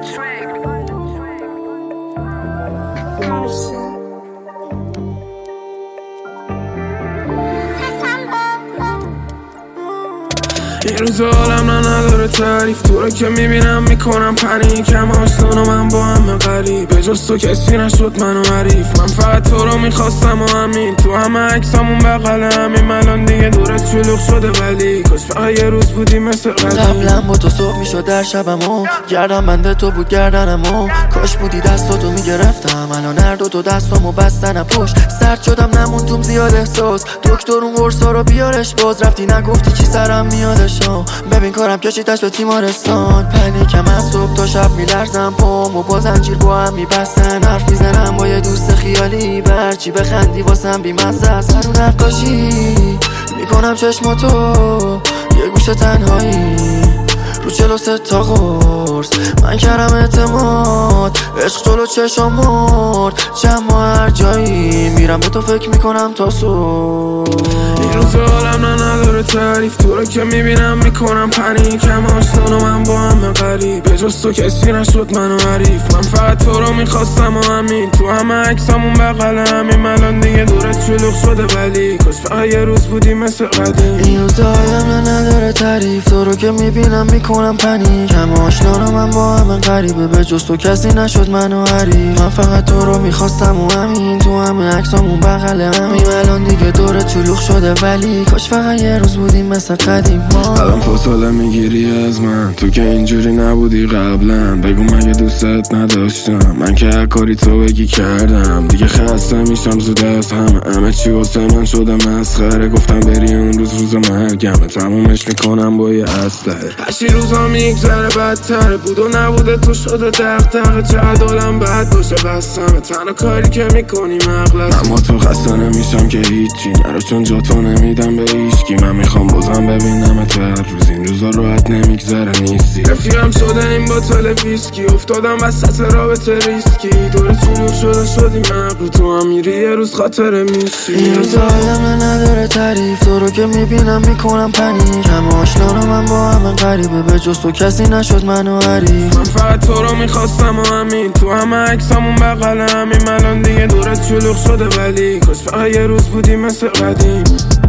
این روز عالم نداره تعریف، تو رو که میبینم میکنم پنیک. همه آشنان و من با همه غریب، به جز تو کسی نشد منو حریف. من فقط تو رو میخواستم و همین، تو همه عکسامون بغل همین. الان دیگه دورت شلوغ شده ولی کاش فقط یه روز بودی مثل قدیم. قبلا با تو صبح میشد در شبمو، گردم بنده تو بود گردنمو. کاش بودی دستاتو میگرفتم، الان هر دو تو دستامو بستن پشت. سرد شدم نموندم زیاد احساس، دکتر اون قرصا رو بیارش باز. رفتی نگفتی چی سرم میادش، ببین کارم کشیدش به تیمارستان. پنیکم از صبح تا شب میلرزم، پامو با زنجیر با هم میبستن. حرف میزنم با یه دوست خیالی، برچی بخندی واسم بیمزه است. هر نقاشی میکنم چشماتو، یه گوشه تنهایی رو 43 تا قرص. من کردم اعتماد، عشق جلو چشم مرد. جمع هر جایی میرم به تو فکر میکنم تا صبح. این روز عالم نداره تعریف، تو رو که میبینم میکنم پنیک. همه آشنان و من با همه غریب، به جز تو کسی نشد منو حریف. من فقط تو رو میخواستم و همین، تو همه عکسامون بغل همین. الان دیگه دورت شلوغ شده ولی کاش فقط یه روز بودی مثل قدیم. این روز عالم نداره تعریف، تو رو که میبینم میکنم پنیک. همه آشنان و من با همه غریبه، به جز تو کسی نشد منو حریف. من فقط تو رو میخواستم و همین، تو همه عکسامون بغل همین. الان دیگه دورت شلوغ شده ولی کاش فقط یه روز بودیم مثل قدیم. الان فاصله میگیری از من، تو که اینجوری نبودی قبلا. بگو مگه دوستت نداشتم، من که هر کاری تو بگی کردم. دیگه خسته میشم زود از همه چی واسه من شده مسخره. گفتم بری اون روز مرگمه، تمومش میکنم با یه اسلحه. هرچی روزا میگذره بدتره، بود و نبوده تو شده دغدغه. چقدر عالم بد باشه بستمه، تنها کاری که میکنی مغلطه. اما تو خسته نمیشم که هیچی نرو، چون جا تو نمیدم به هیچکی. من میخوام بازم ببینم تو هر روز، این روزا راحت نمیگذره نیستی. رفیقم شده این باتل ویسکی، افتادم وسط رابطه ریسکی. دورت شلوغ شده شدی مغلو، تو هم میری یه روز خاطره میشی. این روز عالم نداره تعریف، تو رو که میبینم میکنم پنیک. همه آشنان و من با همه غریبه، به جز تو کسی نشد منو حریف. من فقط تو رو میخواستم و همین، تو همه عکسامون بغل همین. الان دیگه دورت شلوغ شده ولی کاش فقط یه روز بودی مثل قدیم.